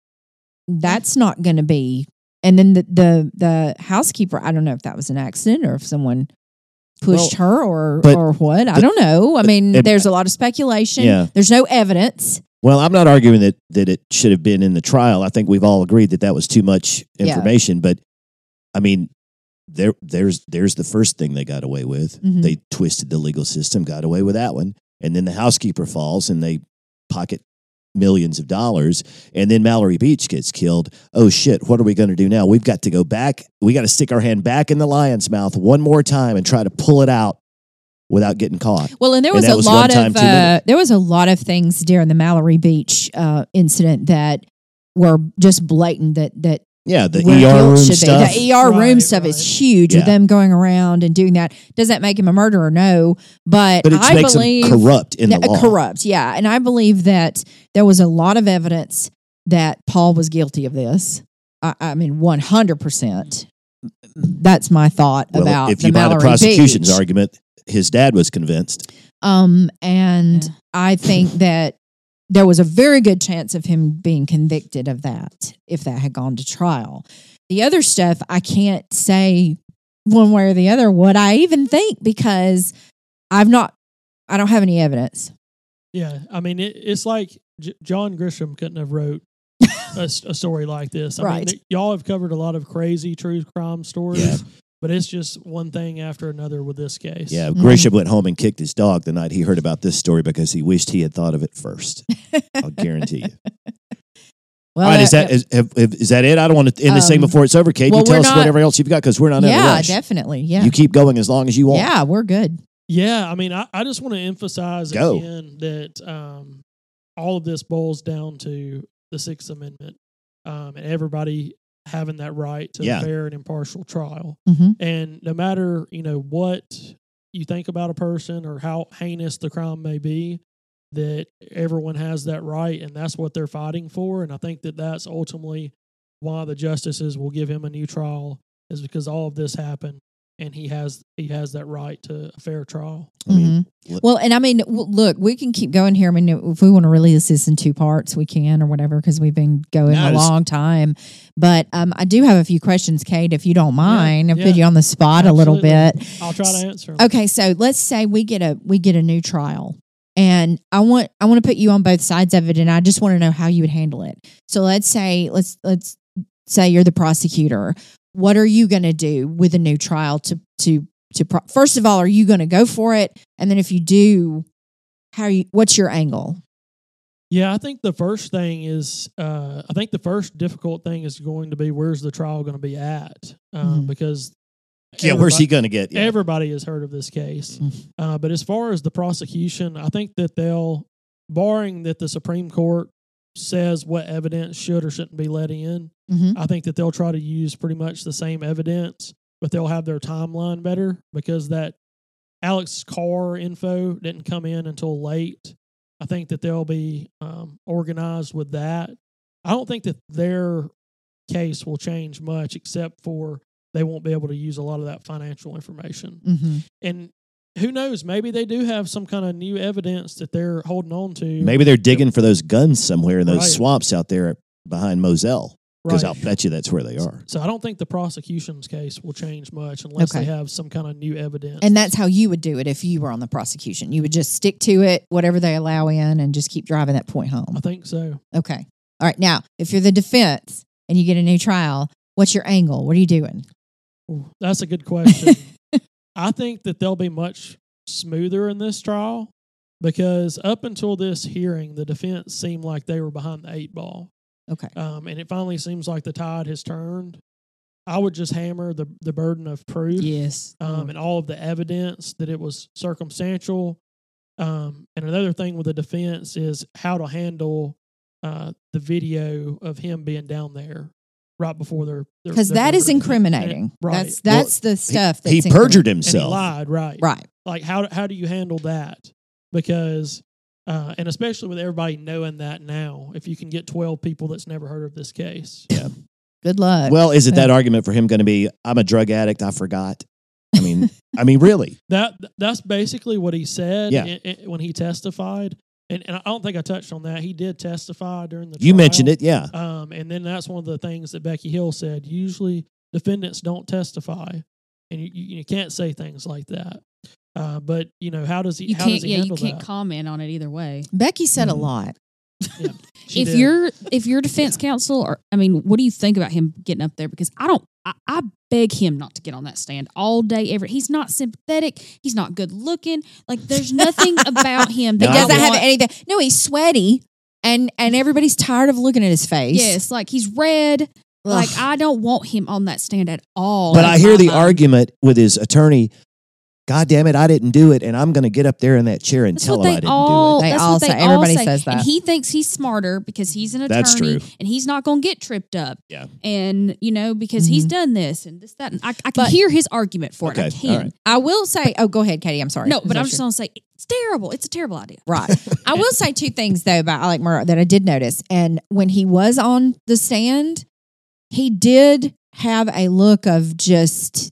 that's not going to be. And then the housekeeper, I don't know if that was an accident or if someone pushed her or what. I don't know. I mean, there's a lot of speculation. Yeah. There's no evidence. Well, I'm not arguing that it should have been in the trial. I think we've all agreed that was too much information. But I mean, there's the first thing they got away with. Mhm. They twisted the legal system, got away with that one, and then the housekeeper falls and they pocket millions of dollars, and then Mallory Beach gets killed. Oh shit, what are we going to do now? We've got to go back. We got to stick our hand back in the lion's mouth one more time and try to pull it out without getting caught. Well, and there was that a was lot one time of too many. there was a lot of things during the Mallory Beach incident that were just blatant that Yeah, the where ER guilt room should be. stuff. The ER room Right, stuff is right. huge Yeah. with them going around and doing that. Does that make him a murderer? No, but But it I makes believe them corrupt in the law. corrupt. Yeah, and I believe that there was a lot of evidence that Paul was guilty of this. I mean, 100%. That's my thought Well, about if the you buy the Mallory prosecution's Beach. argument, his dad was convinced. And Yeah. I think that there was a very good chance of him being convicted of that if that had gone to trial. The other stuff, I can't say one way or the other what I even think because I don't have any evidence. Yeah, I mean, it's like John Grisham couldn't have wrote a story like this. I Right. mean, y'all have covered a lot of crazy true crime stories, Yeah. but it's just one thing after another with this case. Yeah, Mm-hmm. Grisham went home and kicked his dog the night he heard about this story because he wished he had thought of it first. I'll guarantee you. Well, All right, is that it? I don't want to end this thing before it's over, Kate. well, You tell we're us not- whatever else you've got because we're not in a yeah, rush. definitely. Yeah. You keep going as long as you want. Yeah, we're good. Yeah, I mean, I just want to emphasize Go. again that all of this boils down to the Sixth Amendment and everybody having that right to Yeah. a fair and impartial trial. Mhm. And no matter, what you think about a person or how heinous the crime may be, that everyone has that right, and that's what they're fighting for. And I think that that's ultimately why the justices will give him a new trial, is because all of this happened, and he has that right to a fair trial. I mean, Well, and I mean, look, we can keep going here. I mean, if we want to release this in two parts, we can or whatever, because we've been going No, a it's- long time. But I do have a few questions, Kate, if you don't mind. I'll yeah. put you on the spot a little Absolutely. bit. I'll try to answer 'em. Okay, so let's say we get a new trial, and I want to put you on both sides of it, and I just want to know how you would handle it. So let's say you're the prosecutor. What are you going to do with a new trial first of all, are you going to go for it? And then if you do, what's your angle? Yeah, I think the first thing is, I think the first difficult thing is going to be where's the trial going to be at, because yeah, where's he going to get? Yeah. everybody has heard of this case. But as far as the prosecution, I think that they'll, barring that the Supreme Court says what evidence should or shouldn't be let in, Mhm. I think that they'll try to use pretty much the same evidence, but they'll have their timeline better because that Alex Carr info didn't come in until late. I think that they'll be organized with that. I don't think that their case will change much except for they won't be able to use a lot of that financial information. Mm-hmm. And who knows? Maybe they do have some kind of new evidence that they're holding on to. Maybe they're digging for those guns somewhere in those Right. swamps out there behind Moselle. Because Right. I'll bet you that's where they are. So I don't think the prosecution's case will change much unless Okay. they have some kind of new evidence. And that's how you would do it if you were on the prosecution. You would just stick to it, whatever they allow in, and just keep driving that point home. I think so. Okay. All right. Now, if you're the defense and you get a new trial, what's your angle? What are you doing? Ooh, that's a good question. I think that they'll be much smoother in this trial because up until this hearing, the defense seemed like they were behind the 8 ball. Okay. And it finally seems like the tide has turned. I would just hammer the burden of proof Yes. and all of the evidence that it was circumstantial. And another thing with the defense is how to handle the video of him being down there right before their Because that is murder. incriminating. Right. That's the stuff that's He perjured And he himself. lied, right? Right. Like how do you handle that? Because and especially with everybody knowing that now, if you can get 12 people that's never heard of this case. Yeah. Good luck. Well, is it that argument for him going to be, I'm a drug addict, I forgot? I mean, really. That's basically what he said Yeah. when he testified. And I don't think I touched on that. He did testify during the You trial. mentioned it, yeah. And then that's one of the things that Becky Hill said. Usually defendants don't testify, and you can't say things like that. But how does he? You how can't. does he Yeah, you handle can't that? comment on it either way. Becky said a Mhm. lot. Yeah, she If did. you're defense counsel, or what do you think about him getting up there? Because I beg him not to get on that stand all day. He's not sympathetic. He's not good looking. Like there's nothing about him He that No, doesn't I have want- anything. No, he's sweaty, and everybody's tired of looking at his face. Yes, like he's red. Like Ugh. I don't want him on that stand at all. But in I hear my the mind. argument with his attorney, God damn it, I didn't do it, and I'm going to get up there in that chair and That's tell what him I they didn't all. do it. They That's all what they say- all everybody say. says that. and he thinks he's smarter because he's an attorney. That's true. And he's not going to get tripped up. Yeah. And because he's Mhm. done this and this that. And I can But- hear his argument for it. I Okay, can. all right. I will say. Oh, go ahead, Katie. I'm sorry. No, Is but that I'm just true? going to say it's terrible. It's a terrible idea. Right. I will say two things though about Alec Murrah that I did notice. And when he was on the stand, he did have a look of just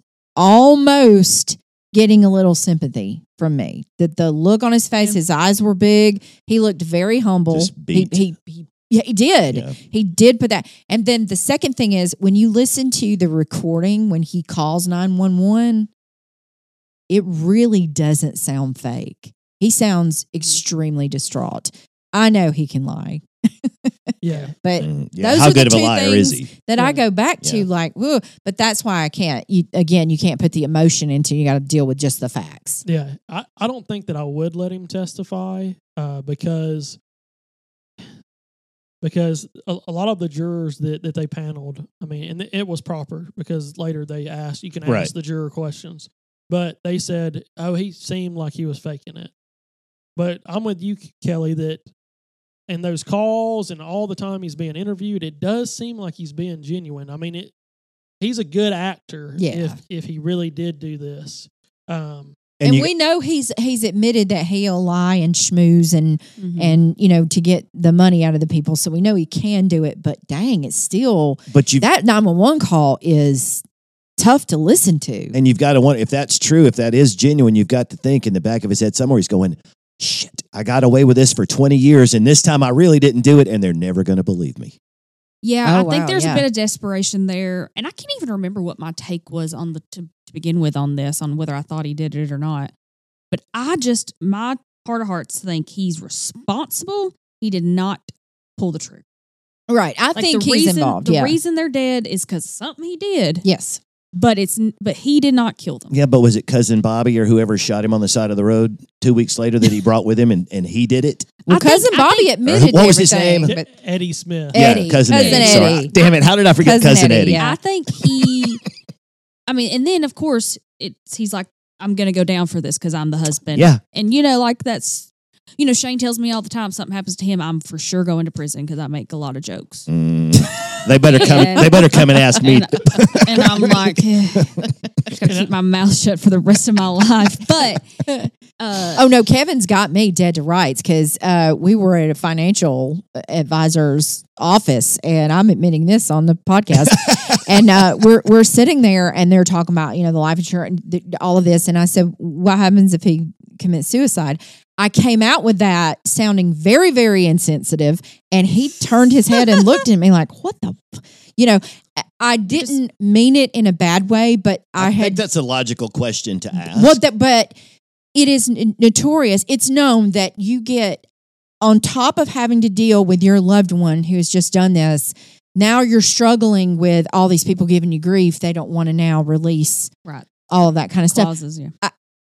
almost getting a little sympathy from me. That the look on his face, Yeah. his eyes were big. He looked very humble. Just beat. He did. Yeah. He did put that. And then the second thing is when you listen to the recording when he calls 911, it really doesn't sound fake. He sounds extremely distraught. I know he can lie, Yeah. but Yeah. those How are the good of a two liar is things he? that Yeah. I go back to Yeah. like, whoa, but that's why I can't. You can't put the emotion into. You got to deal with just the facts. Yeah. I don't think that I would let him testify because a lot of the jurors that they paneled, I mean, and it was proper because later they asked, you can ask Right. the juror questions, but they said, oh, he seemed like he was faking it. But I'm with you, Kelly, that in those calls and all the time he's being interviewed, it does seem like he's being genuine. I mean, he's a good actor Yeah. if he really did do this. And you- we know he's admitted that he'll lie and schmooze and Mhm. and to get the money out of the people. So we know he can do it. But dang, it's still but you that 911 call is tough to listen to. and you've got to wonder if that's true, if that is genuine, you've got to think in the back of his head somewhere he's going, shit, I got away with this for 20 years and this time I really didn't do it and they're never going to believe me. Yeah, Oh, I think wow, there's yeah. a bit of desperation there, and I can't even remember what my take was on to begin with on this, on whether I thought he did it or not. But my heart of hearts think he's responsible. He did not pull the trigger. Right. I Like think the he's reason, involved. The Yeah. reason they're dead is because something he did. Yes. But he did not kill them. Yeah, but was it cousin Bobby or whoever shot him on the side of the road 2 weeks later that he brought with him and he did it? Well, I think- cousin I Bobby think- admitted What was his everything, name? but- Eddie Smith. Eddie. Yeah, cousin Cousin Eddie. Eddie. Sorry. Damn it, how did I forget Cousin cousin Eddie, Eddie? yeah. I think he. I mean, and then of course he's like, I'm going to go down for this because I'm the husband. Yeah. And like that's. Shane tells me all the time something happens to him, I'm for sure going to prison because I make a lot of jokes. They better come. And- They better come and ask me. And I'm like, just gotta keep my mouth shut for the rest of my life. But Oh no, Kevin's got me dead to rights because we were at a financial advisor's office, and I'm admitting this on the podcast. And we're sitting there, and they're talking about the life insurance, all of this. And I said, "What happens if he commits suicide?" I came out with that sounding very, very insensitive, and he turned his head and looked at me like, "What the?" I didn't mean it in a bad way, but I think that's a logical question to ask. But it is notorious. It's known that you get on top of having to deal with your loved one who has just done this. Now you're struggling with all these people giving you grief. They don't want to now release all of that kind of Clauses, stuff.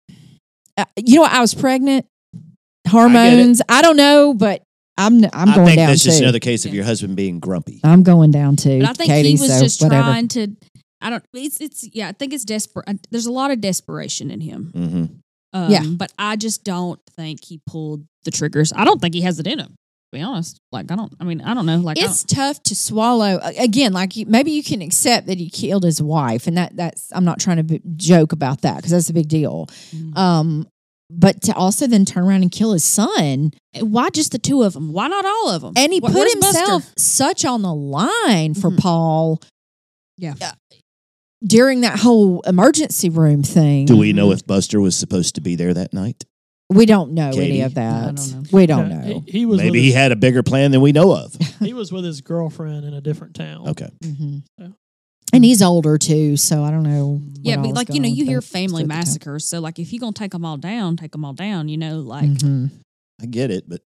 I was pregnant. Hormones. I don't know, but I'm going down too. I think that's just another case of your husband being grumpy. I'm going down too. But I think Katie, he was just whatever. trying to. I don't. I think it's desperate. There's a lot of desperation in him. Mm-hmm. But I just don't think he pulled the triggers. I don't think he has it in him. To be honest, I don't know. It's tough to swallow. Again, maybe you can accept that he killed his wife, and that's. I'm not trying to joke about that because that's a big deal. Mm-hmm. But to also then turn around and kill his son. Why just the two of them? Why not all of them? And he put Where's himself Buster? such on the line for Mhm. Paul. Yeah. During that whole emergency room thing. Do we know if Buster was supposed to be there that night? We don't know Katie? any of that. I don't know. We don't Yeah, know. He was Maybe with he his, had a bigger plan than we know of. he was with his girlfriend in a different town. Okay. Mhm. Yeah. And he's older too, so I don't know. Yeah, what but all like was you going on hear with family at the time. massacres. So like if you're gonna take them all down, take them all down. Mhm. I get it, but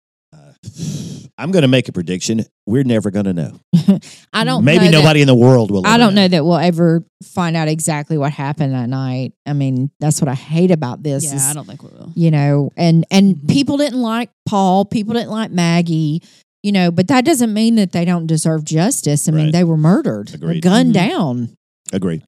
I'm going to make a prediction. We're never going to know. I don't. Maybe know that- nobody in the world will. I ever don't know that we'll ever find out exactly what happened that night. I mean, that's what I hate about this. Yeah, is, I don't think we will. and Mhm. people didn't like Paul. People didn't like Maggie. But that doesn't mean that they don't deserve justice. I mean, Right. they were murdered, or Agreed. gunned Mhm. down. Agree.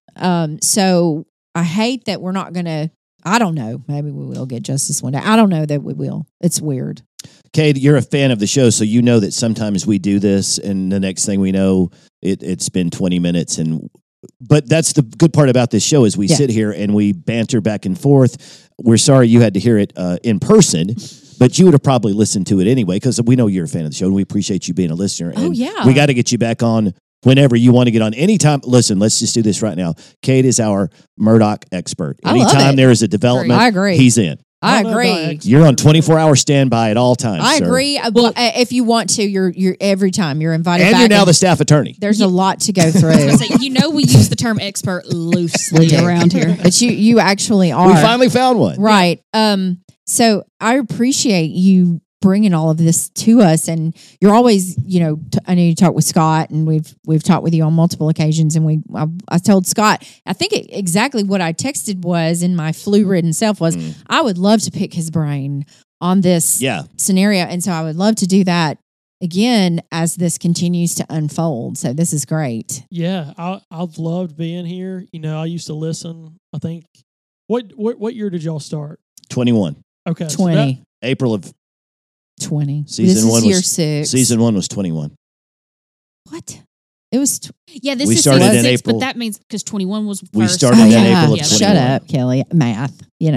So I hate that we're not going to. I don't know. Maybe we will get justice one day. I don't know that we will. It's weird. Kate, you're a fan of the show, so you know that sometimes we do this, and the next thing we know, it's been 20 minutes. But that's the good part about this show is we Yeah. sit here and we banter back and forth. We're sorry you had to hear it in person, but you would have probably listened to it anyway because we know you're a fan of the show, and we appreciate you being a listener. Oh, And yeah. we got to get you back on whenever you want to get on. Anytime. Listen, let's just do this right now. Kate is our Murdoch expert. I love Anytime it. there is a development, I agree. he's in. I don't know about agree. expert. You're on 24-hour standby at all times. I sir. agree. Well, if you want to, you're every time you're invited And back. you're now the staff attorney. There's a lot to go through. I was gonna say, we use the term expert loosely do. around here. But you actually are. We finally found one. Right. So I appreciate you bringing all of this to us, and you're always, I know you talk with Scott, and we've talked with you on multiple occasions, and I told Scott, I think exactly what I texted was in my flu-ridden self was I would love to pick his brain on this Yeah. scenario, and so I would love to do that again as this continues to unfold. So this is great. Yeah, I've loved being here. I used to listen. I think what year did y'all start? 21. Okay, so 20. April of 20. Season this is one year was- 6. season 1 was 21. What? It was. Yeah, this We is started season in 6, April. but that means because 21 was We first. started in April of Yeah, 21. Shut up, Kelly. Math.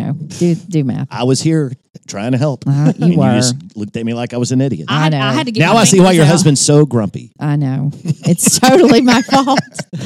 Do math. I was here trying to help. You And were. You just looked at me like I was an idiot. I know. I had to get Now my I see why your fingers out. husband's so grumpy. I know. It's totally my fault.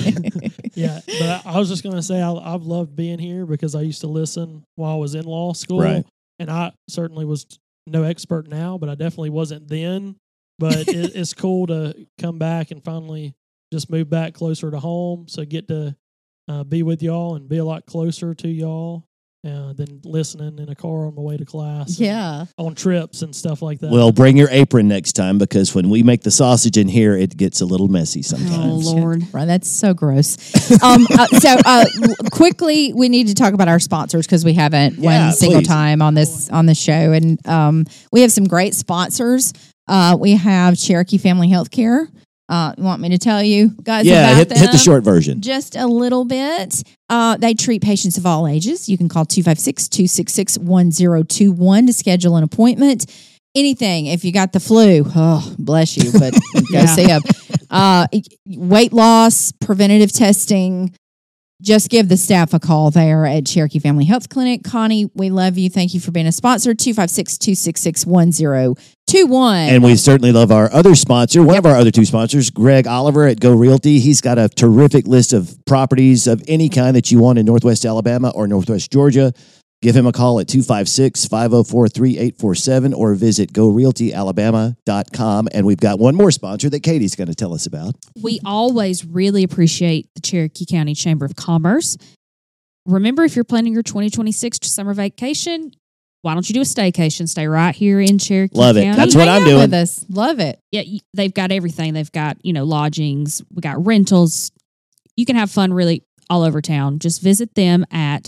Yeah, but I was just going to say I've loved being here because I used to listen while I was in law school. Right. And I certainly was no expert now, but I definitely wasn't then. But it's cool to come back and finally just move back closer to home. So get to be with y'all and be a lot closer to y'all than listening in a car on my way to class. and Yeah. on trips and stuff like that. Well, bring your apron next time because when we make the sausage in here, it gets a little messy Oh, sometimes. Lord. Right, that's so gross. Quickly, we need to talk about our sponsors because we haven't Yeah, one single please. time on this show, and we have some great sponsors. We have Cherokee Family Healthcare. You want me to tell you guys Yeah, about hit the them? short version. Just a little bit. They treat patients of all ages. You can call 256-266-1021 to schedule an appointment. Anything. If you got the flu, oh, bless you, but go Yeah. see them. Weight loss, preventative testing, just give the staff a call there at Cherokee Family Health Clinic. Connie, we love you. Thank you for being a sponsor. 256-266-1021. And we certainly love our other sponsor, one of our other two sponsors, Greg Oliver at Go Realty. He's got a terrific list of properties of any kind that you want in Northwest Alabama or Northwest Georgia. Give him a call at 256-504-3847 or visit gorealtyalabama.com. And we've got one more sponsor that Katie's going to tell us about. We always really appreciate the Cherokee County Chamber of Commerce. Remember, if you're planning your 2026 summer vacation, why don't you do a staycation? Stay right here in Cherokee Love it. County. That's what I'm Hang out doing. with us. Love it. Yeah, they've got everything. They've got, lodgings. We got rentals. You can have fun really all over town. Just visit them at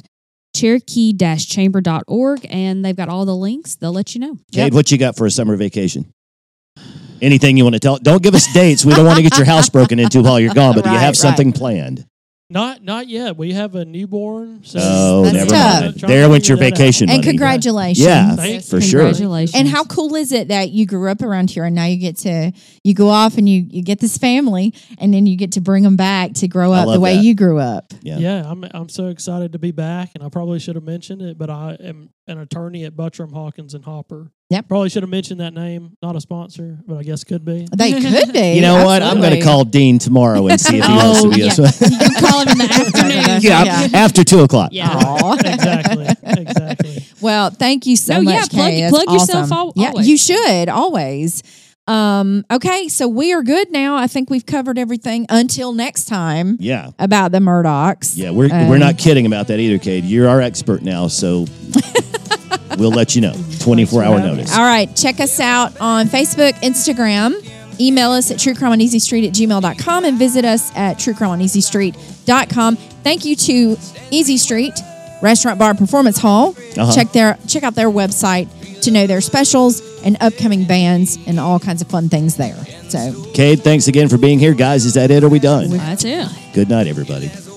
cherokee-chamber.org, and they've got all the links. They'll let you know. Kate, what you got for a summer vacation? Anything you want to tell? Don't give us dates. We don't want to get your house broken into while you're gone, but do you have Right, something planned? Not yet. We have a newborn. So Oh, That's never tough. mind. Trying There to went your figure that out. vacation And money. congratulations. Yeah, Thanks. for sure. Congratulations. And how cool is it that you grew up around here and now you go off and you get this family and then you get to bring them back to grow I up the love way that. you grew up. Yeah. Yeah, I'm so excited to be back, and I probably should have mentioned it, but I am an attorney at Buttram, Hawkins, and Hopper. Yep. Probably should have mentioned that name. Not a sponsor, but I guess could be. They could be. You know what? I'm going to Absolutely. call Dean tomorrow and see if he wants to be yeah. a You can call him in the afternoon. Yeah, after 2 o'clock. Yeah. Aw. Exactly. Well, thank you so No, much, yeah, plug- Kay. That's plug yourself awesome. al- Yeah, always. you should always. Okay, so we are good now. I think we've covered everything until next time Yeah. about the Murdochs. Yeah, we're not kidding about that either, Kate. You're our expert now, so we'll let you know. 24-hour notice. All right, check us out on Facebook, Instagram. Email us at truecrimeoneasystreet@gmail.com and visit us at truecrimeoneasystreet.com. Thank you to Easy Street Restaurant Bar Performance Hall. Uh-huh. Check out their website to know their specials and upcoming bands and all kinds of fun things there. So Kate, thanks again for being here. Guys, is that it? Are we done? That's it. Good night, everybody.